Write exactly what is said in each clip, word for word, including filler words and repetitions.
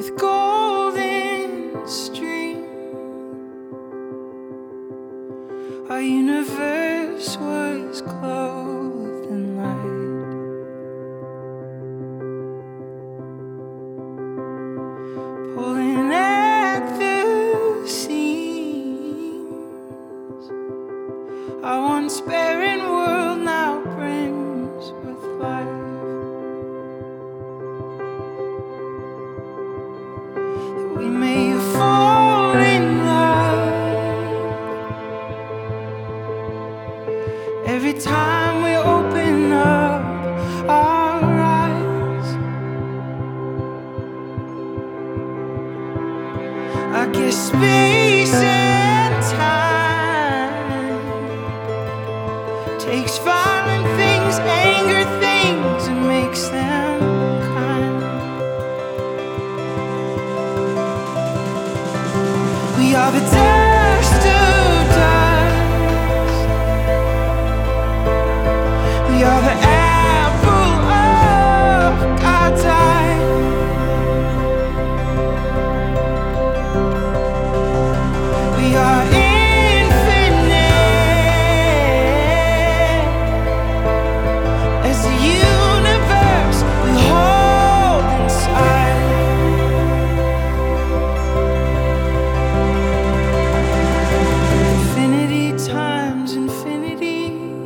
with golden stream. Our universe was clothed in light, pulling at the seams. Our once barren world now brims with life. That we may fall in love every time we open up our eyes. I guess space and time takes violent things, anger things, and makes them kind. We are the dust of dust. We are the apple of God's eye. We are infinite as the universe we hold inside. Infinity times infinity.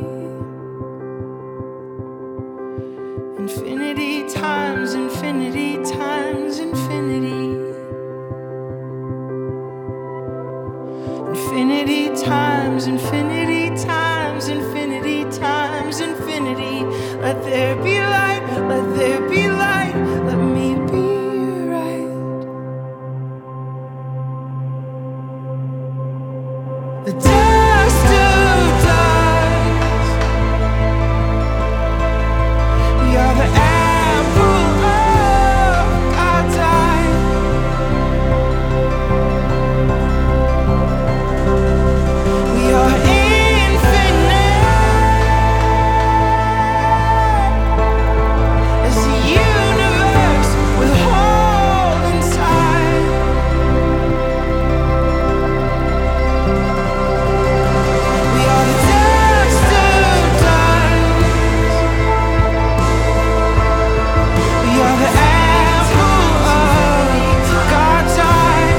Infinity times infinity times infinity. Infinity times infinity times infinity times infinity. Let there be light, let there be light, let me be right. The dust of dust. We are the apple of God's eye. We are infinite as the universe will hold inside. We are the dust of dust. We are the apple of God's eye.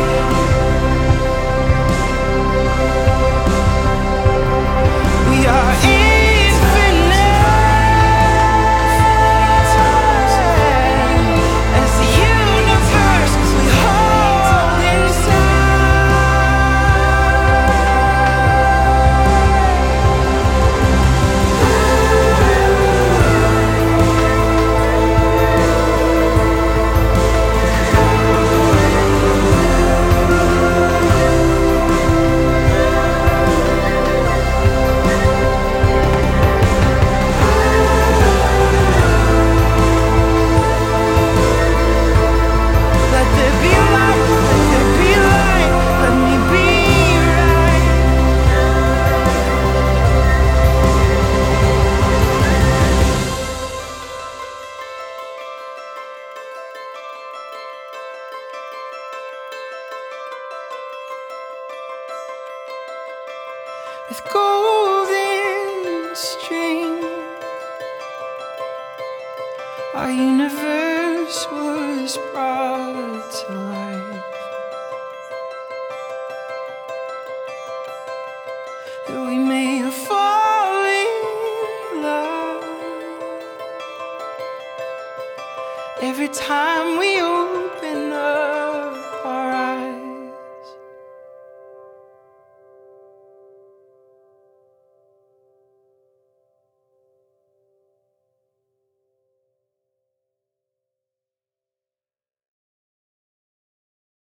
We are infinite as the universe we hold Let there be light, let there be light, let me be right. With golden string, our universe was brought to life. That we may fall in love every time we open up our